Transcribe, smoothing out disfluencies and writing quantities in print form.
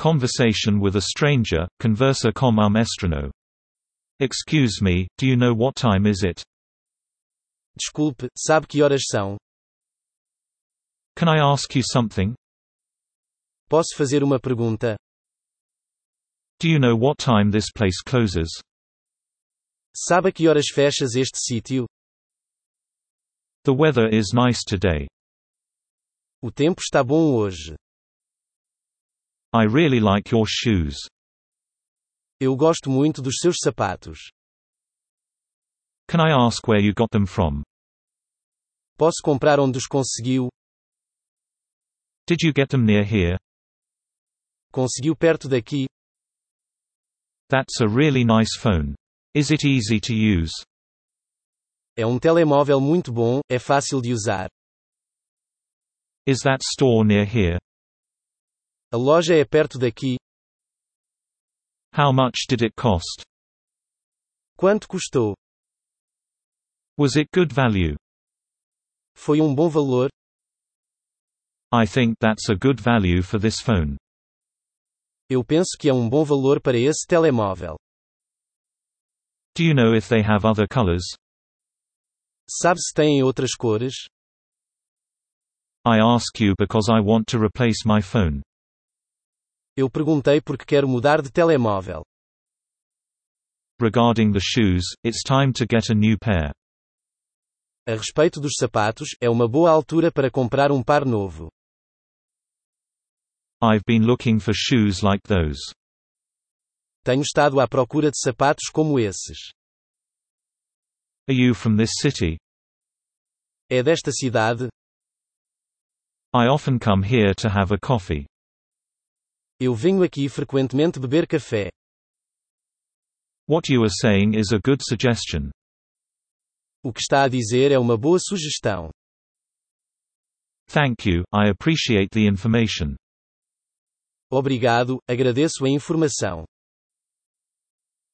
Conversation with a stranger, conversa com estranho. Excuse me, do you know what time is it? Desculpe, sabe que horas são? Can I ask you something? Posso fazer uma pergunta? Do you know what time this place closes? Sabe a que horas fechas este sítio? The weather is nice today. O tempo está bom hoje. I really like your shoes. Eu gosto muito dos seus sapatos. Can I ask where you got them from? Posso comprar onde os conseguiu? Did you get them near here? Conseguiu perto daqui? That's a really nice phone. Is it easy to use? É telemóvel muito bom, é fácil de usar. Is that store near here? A loja é perto daqui. How much did it cost? Quanto custou? Was it good value? Foi bom valor? I think that's a good value for this phone. Eu penso que é bom valor para esse telemóvel. Do you know if they have other colors? Sabe se têm outras cores? I ask you because I want to replace my phone. Eu perguntei porque quero mudar de telemóvel. Regarding the shoes, it's time to get a new pair. A respeito dos sapatos, é uma boa altura para comprar par novo. I've been looking for shoes like those. Tenho estado à procura de sapatos como esses. Are you from this city? É desta cidade? I often come here to have a coffee. Eu venho aqui frequentemente beber café. What you are saying is a good suggestion. O que está a dizer é uma boa sugestão. Thank you, I appreciate the information. Obrigado, agradeço a informação.